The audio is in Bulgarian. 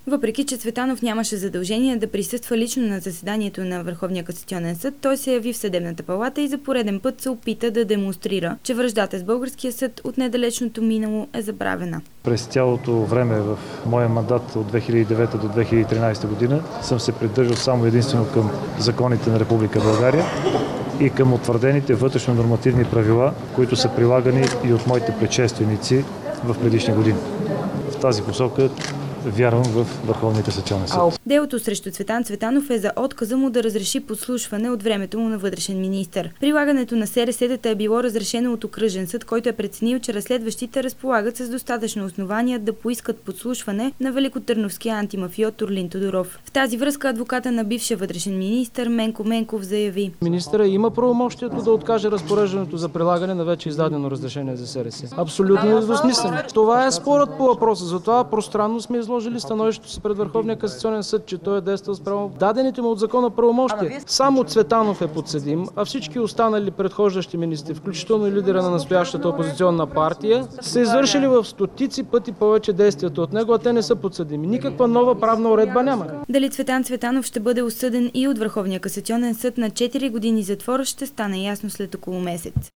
Въпреки че Цветанов нямаше задължение да присъства лично на заседанието на Върховния касационен съд, той се яви в съдебната палата и за пореден път се опита да демонстрира, че враждата с българския съд от недалечното минало е забравена. През цялото време в моя мандат от 2009 до 2013 година съм се придържал само единствено към законите на Република България и към утвърдените вътрешно-нормативни правила, които са прилагани и от моите предшественици в предишни години. В тази посока вярвам в Върховния касационен съд. Делото срещу Цветан Цветанов е за отказа му да разреши подслушване от времето му на вътрешен министър. Прилагането на СРС-тата е било разрешено от окръжен съд, който е преценил, че разследващите разполагат с достатъчно основания да поискат подслушване на великотърновския антимафиот Орлин Тодоров. В тази връзка адвоката на бившия вътрешен министър Менко Менков заяви: Министъра има правомощието да откаже разпореждането за прилагане на вече издадено разрешение за СРС. Абсолютно недвусмислено. Това е спорът по въпроса, затова пространно сме изложили становището си пред Върховния касационен съд, че той е действал спрямо дадените му от закона правомощия. Само Цветанов е подсъдим, а всички останали предхождащи министри, включително и лидера на настоящата опозиционна партия, са извършили в стотици пъти повече действията от него, а те не са подсъдими. Никаква нова правна уредба няма. Дали Цветан Цветанов ще бъде осъден и от Върховния касационен съд на 4 години затвор, ще стане ясно след около месец.